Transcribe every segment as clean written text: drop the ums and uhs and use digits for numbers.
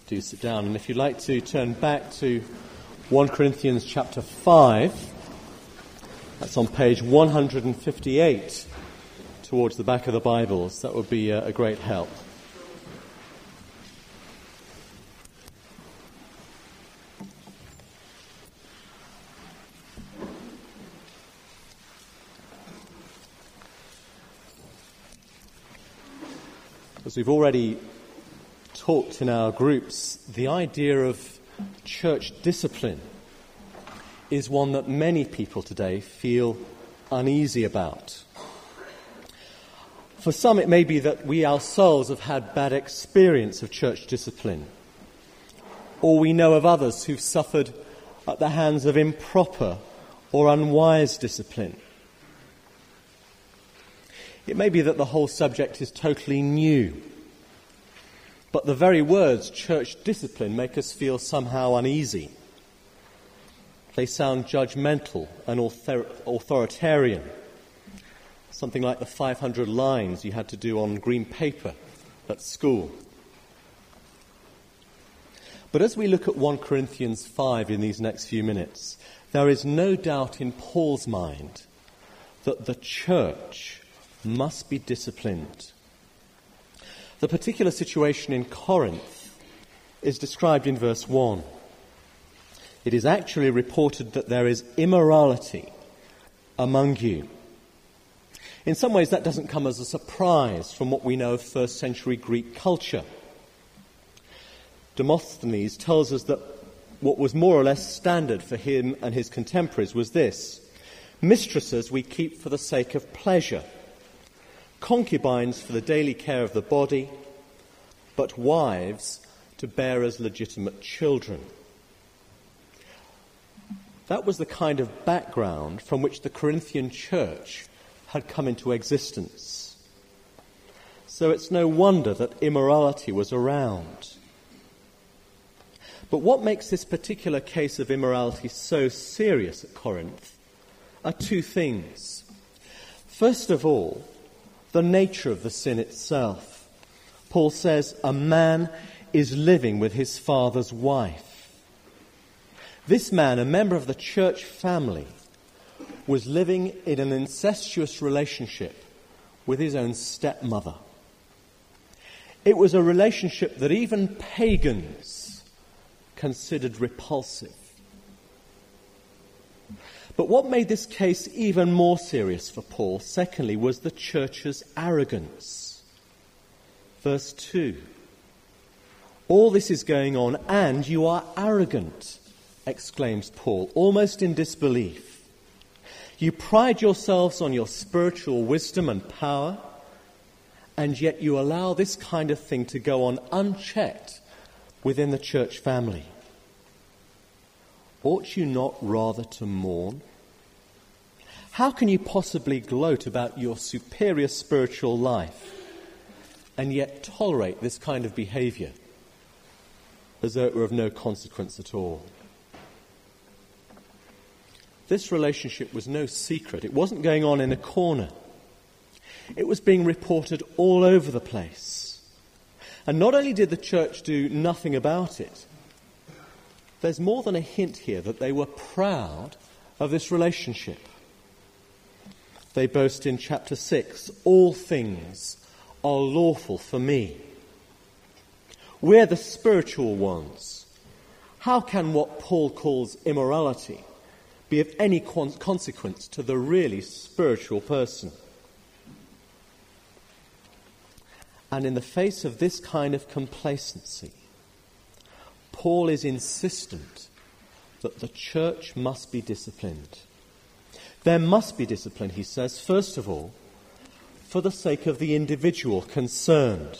do sit down. And if you'd like to turn back to 1 Corinthians chapter 5, that's on page 158 towards the back of the Bibles, that would be a great help. As we've already talked in our groups, the idea of church discipline is one that many people today feel uneasy about. For some, it may be that we ourselves have had bad experience of church discipline, or we know of others who've suffered at the hands of improper or unwise discipline. It may be that the whole subject is totally new, but the very words church discipline make us feel somehow uneasy. They sound judgmental and authoritarian, something like the 500 lines you had to do on green paper at school. But as we look at 1 Corinthians 5 in these next few minutes, there is no doubt in Paul's mind that the church must be disciplined. The particular situation in Corinth is described in verse 1. It is actually reported that there is immorality among you. In some ways, that doesn't come as a surprise from what we know of first century Greek culture. Demosthenes tells us that what was more or less standard for him and his contemporaries was this: mistresses we keep for the sake of pleasure, concubines for the daily care of the body, but wives to bear as legitimate children. That was the kind of background from which the Corinthian church had come into existence. So it's no wonder that immorality was around. But what makes this particular case of immorality so serious at Corinth are two things. First of all, the nature of the sin itself. Paul says a man is living with his father's wife. This man, a member of the church family, was living in an incestuous relationship with his own stepmother. It was a relationship that even pagans considered repulsive. But what made this case even more serious for Paul, secondly, was the church's arrogance. Verse 2. All this is going on, and you are arrogant, exclaims Paul, almost in disbelief. You pride yourselves on your spiritual wisdom and power, and yet you allow this kind of thing to go on unchecked within the church family. Ought you not rather to mourn? How can you possibly gloat about your superior spiritual life and yet tolerate this kind of behavior as though it were of no consequence at all? This relationship was no secret. It wasn't going on in a corner. It was being reported all over the place. And not only did the church do nothing about it, there's more than a hint here that they were proud of this relationship. They boast in chapter 6, all things are lawful for me. We're the spiritual ones. How can what Paul calls immorality be of any consequence to the really spiritual person? And in the face of this kind of complacency, Paul is insistent that the church must be disciplined. There must be discipline, he says, first of all, for the sake of the individual concerned.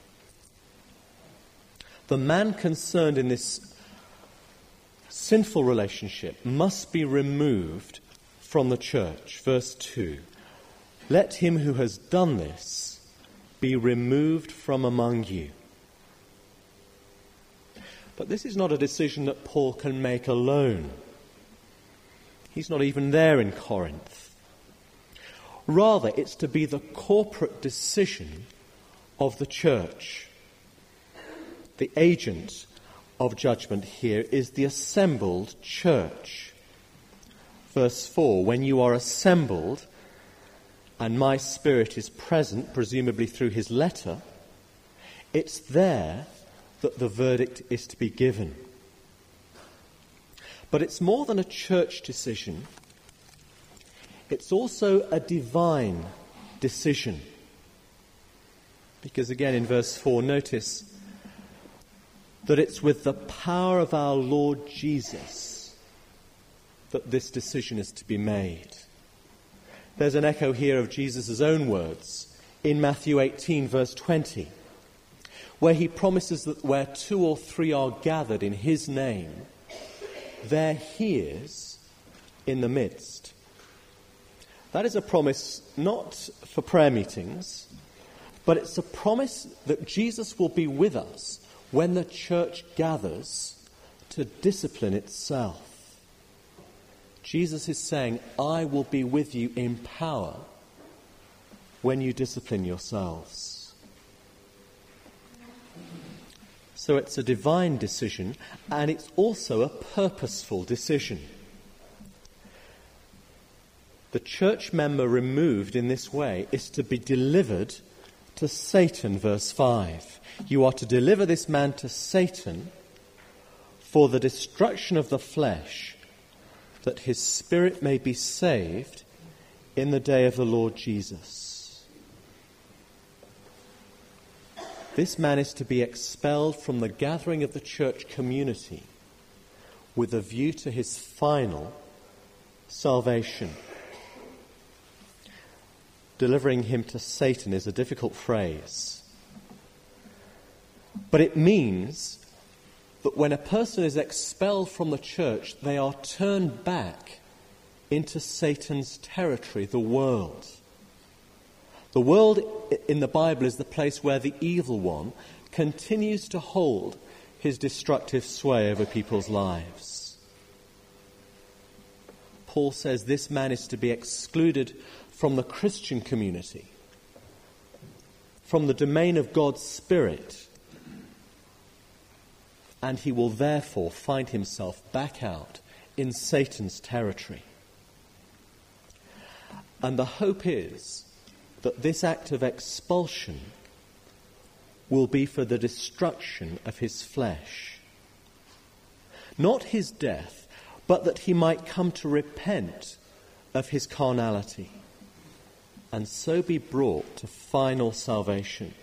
The man concerned in this sinful relationship must be removed from the church. Verse 2, let him who has done this be removed from among you. But this is not a decision that Paul can make alone. He's not even there in Corinth. Rather, it's to be the corporate decision of the church. The agent of judgment here is the assembled church. Verse 4, when you are assembled and my Spirit is present, presumably through his letter, it's there that the verdict is to be given. But it's more than a church decision. It's also a divine decision. Because again in verse 4, notice that it's with the power of our Lord Jesus that this decision is to be made. There's an echo here of Jesus' own words in Matthew 18, verse 20, where he promises that where 2 or 3 are gathered in his name, there he is in the midst. That is a promise not for prayer meetings, but it's a promise that Jesus will be with us when the church gathers to discipline itself. Jesus is saying, I will be with you in power when you discipline yourselves. So it's a divine decision, and it's also a purposeful decision. The church member removed in this way is to be delivered to Satan, verse 5. You are to deliver this man to Satan for the destruction of the flesh, that his spirit may be saved in the day of the Lord Jesus. This man is to be expelled from the gathering of the church community with a view to his final salvation. Delivering him to Satan is a difficult phrase. But it means that when a person is expelled from the church, they are turned back into Satan's territory, the world. The world in the Bible is the place where the evil one continues to hold his destructive sway over people's lives. Paul says this man is to be excluded from the Christian community, from the domain of God's Spirit, and he will therefore find himself back out in Satan's territory. And the hope is that this act of expulsion will be for the destruction of his flesh. Not his death, but that he might come to repent of his carnality and so be brought to final salvation.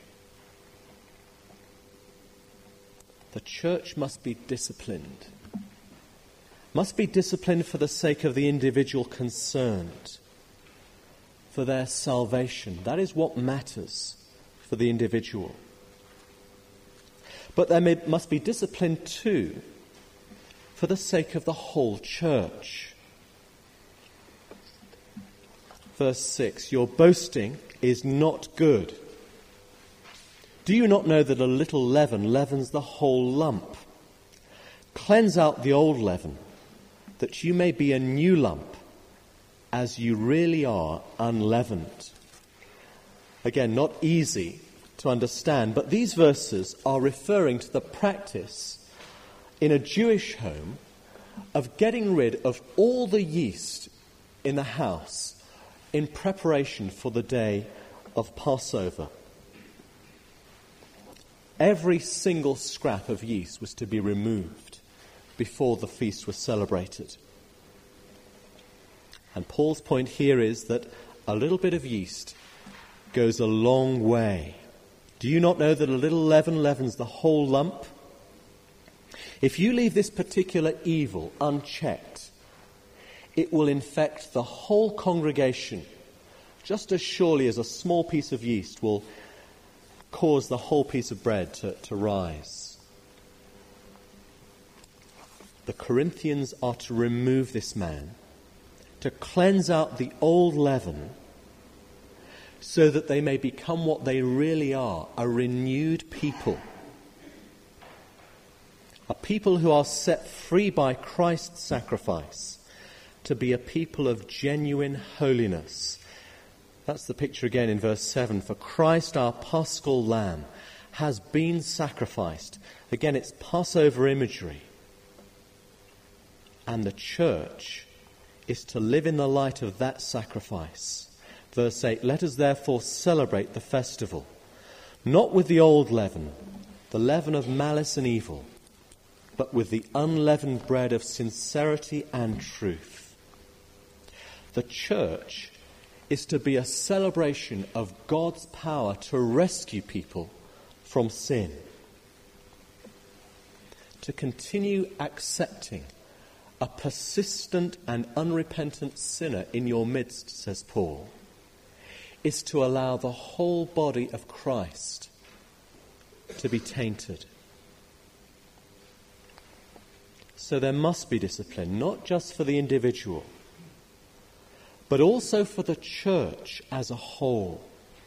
The church must be disciplined. Must be disciplined for the sake of the individual concerned, for their salvation. That is what matters for the individual. But there must be discipline too for the sake of the whole church. Verse 6, your boasting is not good. Do you not know that a little leaven leavens the whole lump? Cleanse out the old leaven, that you may be a new lump, as you really are unleavened. Again, not easy to understand, but these verses are referring to the practice in a Jewish home of getting rid of all the yeast in the house in preparation for the day of Passover. Every single scrap of yeast was to be removed before the feast was celebrated. And Paul's point here is that a little bit of yeast goes a long way. Do you not know that a little leaven leavens the whole lump? If you leave this particular evil unchecked, it will infect the whole congregation, just as surely as a small piece of yeast will cause the whole piece of bread to rise. The Corinthians are to remove this man, to cleanse out the old leaven, so that they may become what they really are, a renewed people. A people who are set free by Christ's sacrifice to be a people of genuine holiness. That's the picture again in verse 7. For Christ, our paschal lamb, has been sacrificed. Again, it's Passover imagery. And the church is to live in the light of that sacrifice. Verse 8, let us therefore celebrate the festival, not with the old leaven, the leaven of malice and evil, but with the unleavened bread of sincerity and truth. The church is to be a celebration of God's power to rescue people from sin. To continue accepting a persistent and unrepentant sinner in your midst, says Paul, is to allow the whole body of Christ to be tainted. So there must be discipline, not just for the individual, but also for the church as a whole.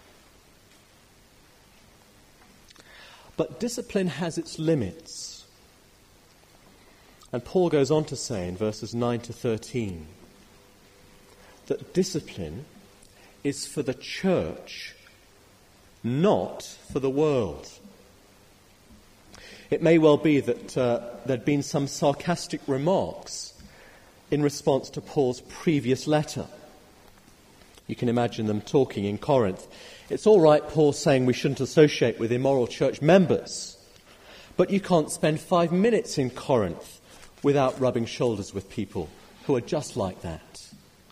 But discipline has its limits. And Paul goes on to say in verses 9 to 13 that discipline is for the church, not for the world. It may well be that there'd been some sarcastic remarks in response to Paul's previous letter. You can imagine them talking in Corinth. It's all right, Paul saying we shouldn't associate with immoral church members, but you can't spend 5 minutes in Corinth without rubbing shoulders with people who are just like that.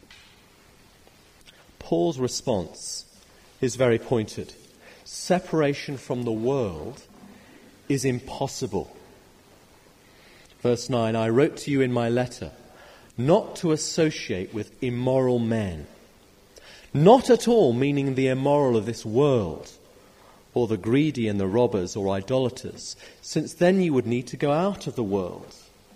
Paul's response is very pointed. Separation from the world is impossible. Verse 9, I wrote to you in my letter not to associate with immoral men. Not at all meaning the immoral of this world, or the greedy and the robbers or idolaters, since then you would need to go out of the world.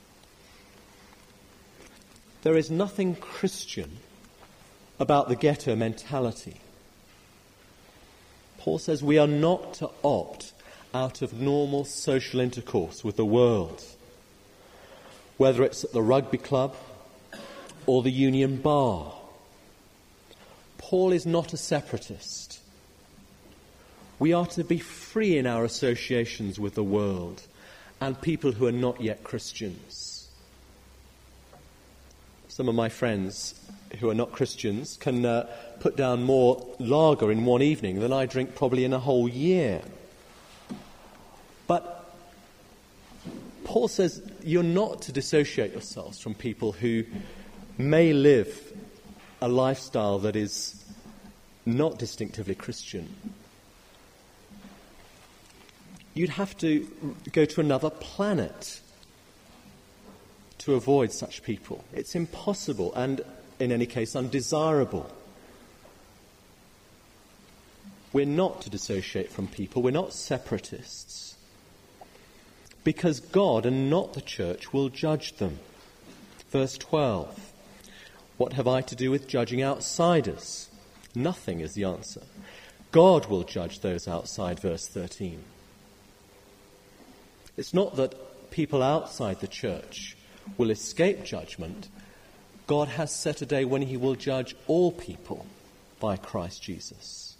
There is nothing Christian about the ghetto mentality. Paul says we are not to opt out of normal social intercourse with the world, whether it's at the rugby club or the union bar. Paul is not a separatist. We are to be free in our associations with the world and people who are not yet Christians. Some of my friends who are not Christians can put down more lager in one evening than I drink probably in a whole year. But Paul says you're not to dissociate yourselves from people who may live a lifestyle that is not distinctively Christian. You'd have to go to another planet to avoid such people. It's impossible and, in any case, undesirable. We're not to dissociate from people. We're not separatists. Because God and not the church will judge them. Verse 12. What have I to do with judging outsiders? Nothing is the answer. God will judge those outside, verse 13. It's not that people outside the church will escape judgment. God has set a day when he will judge all people by Christ Jesus.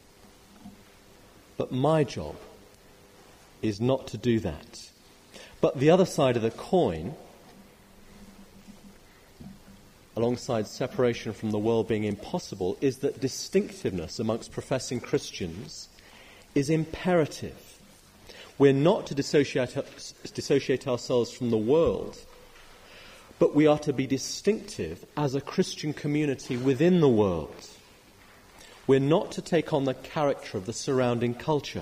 But my job is not to do that. But the other side of the coin, alongside separation from the world being impossible, is that distinctiveness amongst professing Christians is imperative. We're not to dissociate ourselves from the world, but we are to be distinctive as a Christian community within the world. We're not to take on the character of the surrounding culture.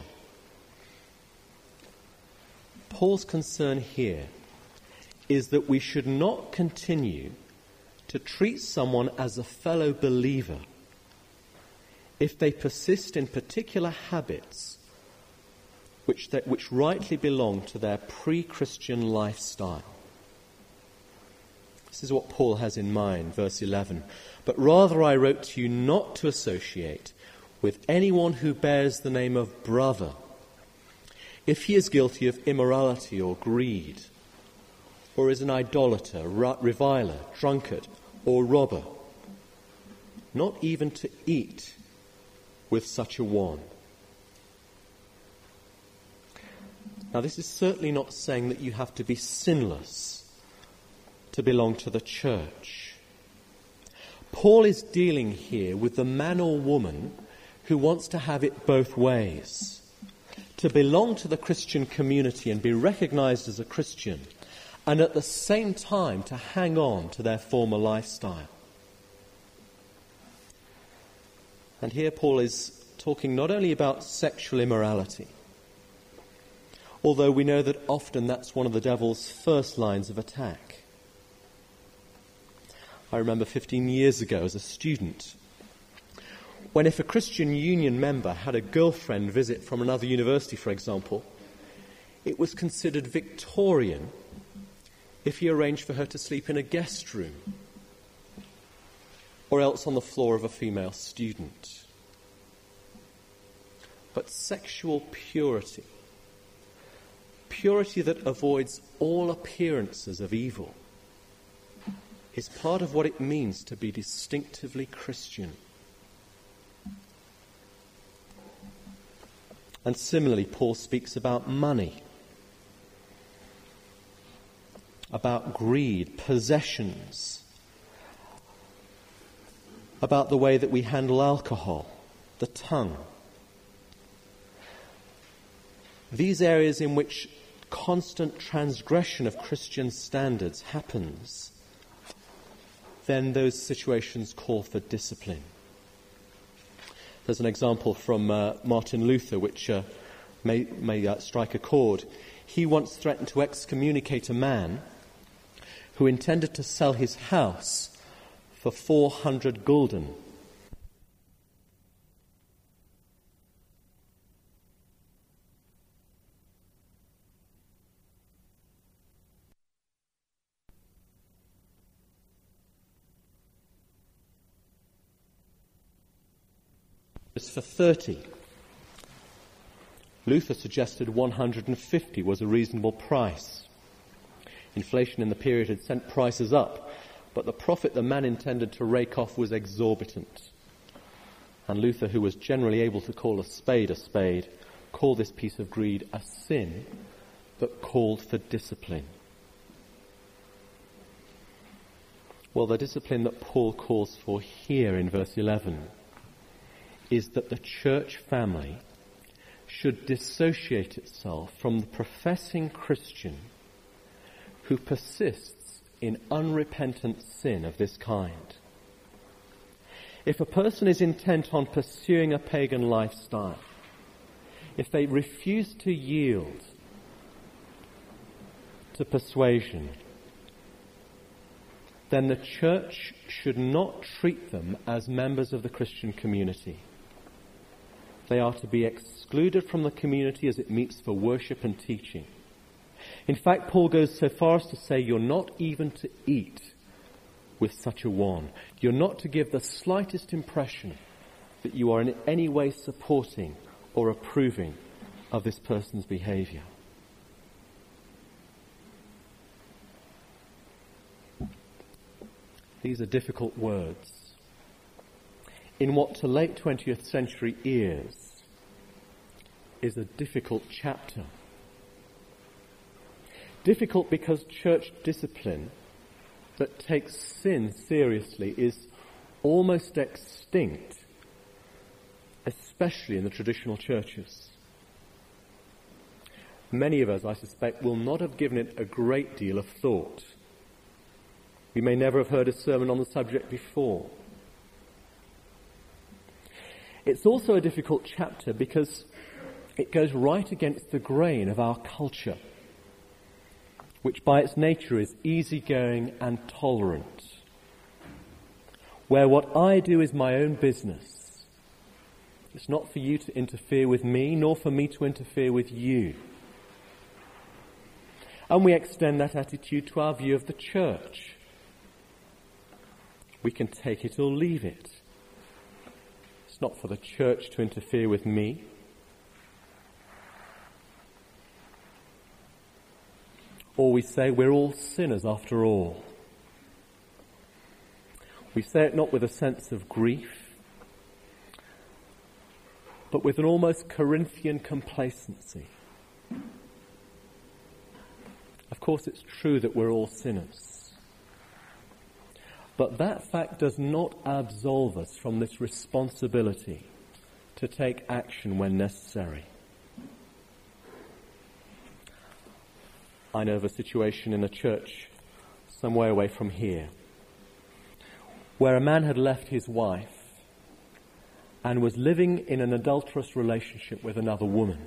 Paul's concern here is that we should not continue to treat someone as a fellow believer if they persist in particular habits which rightly belong to their pre-Christian lifestyle. This is what Paul has in mind, verse 11. But rather I wrote to you not to associate with anyone who bears the name of brother, if he is guilty of immorality or greed, or is an idolater, reviler, drunkard, or robber, not even to eat with such a one. Now, this is certainly not saying that you have to be sinless to belong to the church. Paul is dealing here with the man or woman who wants to have it both ways, to belong to the Christian community and be recognized as a Christian, and at the same time to hang on to their former lifestyle. And here Paul is talking not only about sexual immorality, although we know that often that's one of the devil's first lines of attack. I remember 15 years ago as a student, when if a Christian Union member had a girlfriend visit from another university, for example, it was considered Victorian if he arranged for her to sleep in a guest room or else on the floor of a female student. But sexual purity, purity that avoids all appearances of evil, is part of what it means to be distinctively Christian. And similarly, Paul speaks about money, about greed, possessions, about the way that we handle alcohol, the tongue. These areas in which constant transgression of Christian standards happens, then those situations call for discipline. There's an example from Martin Luther which may strike a chord. He once threatened to excommunicate a man who intended to sell his house for 400 gulden. For 30. Luther suggested 150 was a reasonable price. Inflation in the period had sent prices up, but the profit the man intended to rake off was exorbitant. And Luther, who was generally able to call a spade, called this piece of greed a sin that called for discipline. Well, the discipline that Paul calls for here in verse 11 is that the church family should dissociate itself from the professing Christian who persists in unrepentant sin of this kind. If a person is intent on pursuing a pagan lifestyle, if they refuse to yield to persuasion, then the church should not treat them as members of the Christian community. They are to be excluded from the community as it meets for worship and teaching. In fact, Paul goes so far as to say you're not even to eat with such a one. You're not to give the slightest impression that you are in any way supporting or approving of this person's behavior. These are difficult words in what to late 20th century ears is a difficult chapter. Difficult because church discipline that takes sin seriously is almost extinct, especially in the traditional churches. Many of us, I suspect, will not have given it a great deal of thought. We may never have heard a sermon on the subject before. It's also a difficult chapter because it goes right against the grain of our culture, which by its nature is easygoing and tolerant, where what I do is my own business. It's not for you to interfere with me, nor for me to interfere with you. And we extend that attitude to our view of the church. We can take it or leave it. It's not for the church to interfere with me. Or we say we're all sinners after all. We say it not with a sense of grief, but with an almost Corinthian complacency. Of course, it's true that we're all sinners. But that fact does not absolve us from this responsibility to take action when necessary. I know of a situation in a church some way away from here where a man had left his wife and was living in an adulterous relationship with another woman.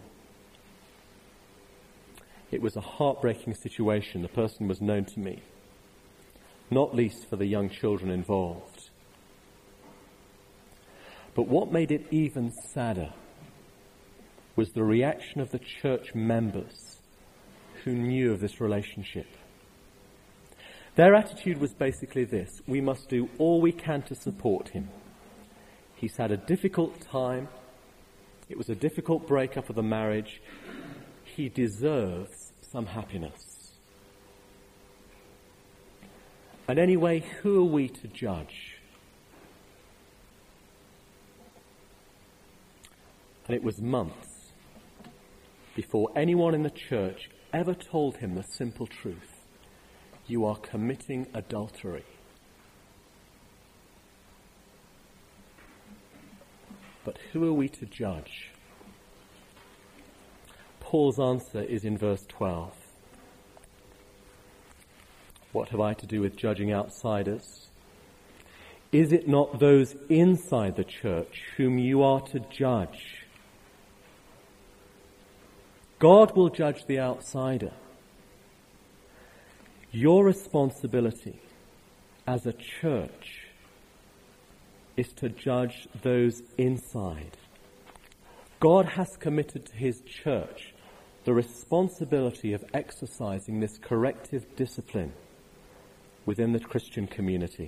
It was a heartbreaking situation. The person was known to me, not least for the young children involved. But what made it even sadder was the reaction of the church members who knew of this relationship. Their attitude was basically this: we must do all we can to support him. He's had a difficult time. It was a difficult breakup of the marriage. He deserves some happiness. And anyway, who are we to judge? And it was months before anyone in the church ever told him the simple truth: you are committing adultery. But who are we to judge? Paul's answer is in verse 12. What have I to do with judging outsiders? Is it not those inside the church whom you are to judge? God will judge the outsider. Your responsibility as a church is to judge those inside. God has committed to his church the responsibility of exercising this corrective discipline within the Christian community.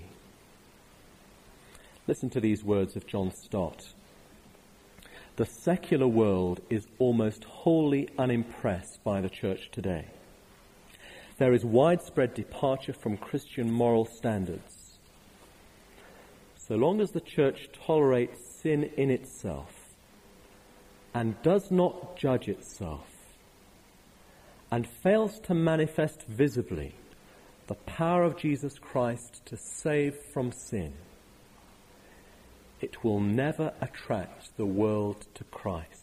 Listen to these words of John Stott. The secular world is almost wholly unimpressed by the church today. There is widespread departure from Christian moral standards. So long as the church tolerates sin in itself and does not judge itself and fails to manifest visibly the power of Jesus Christ to save from sin, it will never attract the world to Christ.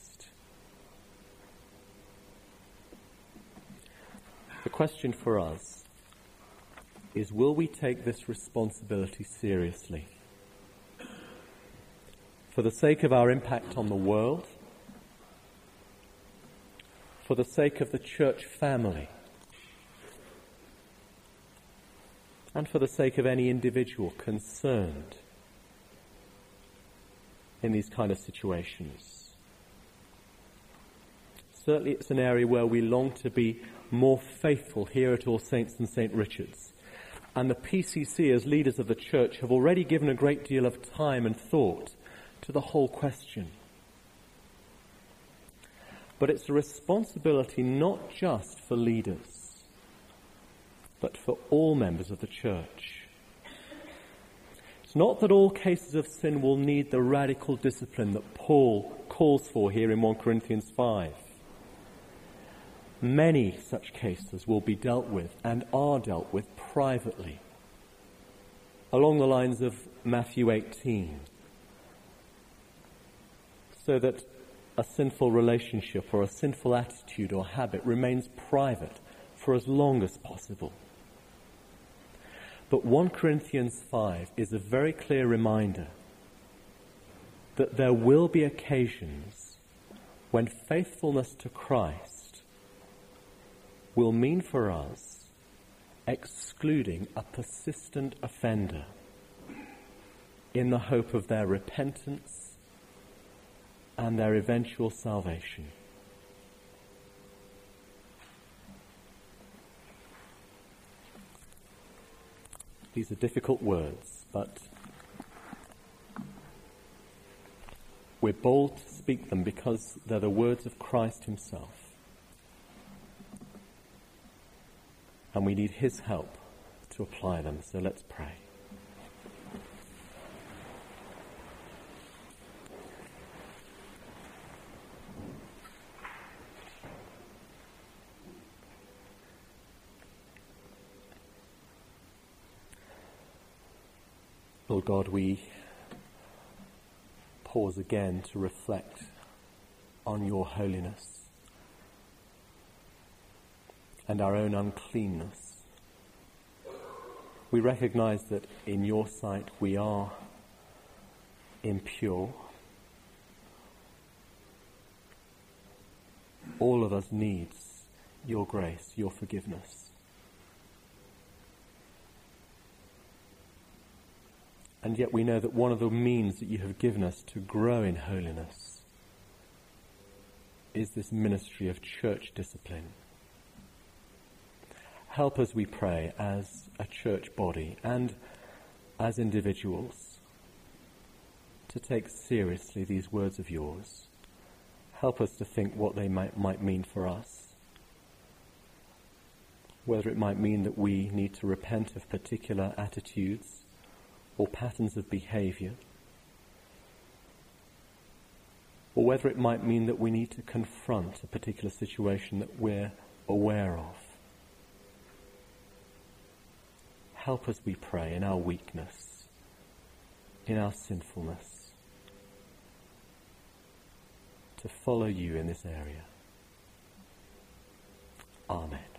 The question for us is, will we take this responsibility seriously? For the sake of our impact on the world, for the sake of the church family, and for the sake of any individual concerned in these kind of situations. Certainly it's an area where we long to be more faithful here at All Saints and St. Richard's. And the PCC, as leaders of the church, have already given a great deal of time and thought to the whole question. But it's a responsibility not just for leaders, but for all members of the church. It's not that all cases of sin will need the radical discipline that Paul calls for here in 1 Corinthians 5. Many such cases will be dealt with and are dealt with privately, along the lines of Matthew 18, so that a sinful relationship or a sinful attitude or habit remains private for as long as possible. But 1 Corinthians 5 is a very clear reminder that there will be occasions when faithfulness to Christ will mean for us excluding a persistent offender in the hope of their repentance and their eventual salvation. These are difficult words, but we're bold to speak them because they're the words of Christ himself. And we need his help to apply them. So let's pray. Lord God, we pause again to reflect on your holiness and our own uncleanness. We recognize that in your sight we are impure. All of us needs your grace, your forgiveness. And yet we know that one of the means that you have given us to grow in holiness is this ministry of church discipline. Help us, we pray, as a church body and as individuals to take seriously these words of yours. Help us to think what they might mean for us. Whether it might mean that we need to repent of particular attitudes or patterns of behavior, or whether it might mean that we need to confront a particular situation that we're aware of. Help us, we pray, in our weakness, in our sinfulness, to follow you in this area. Amen.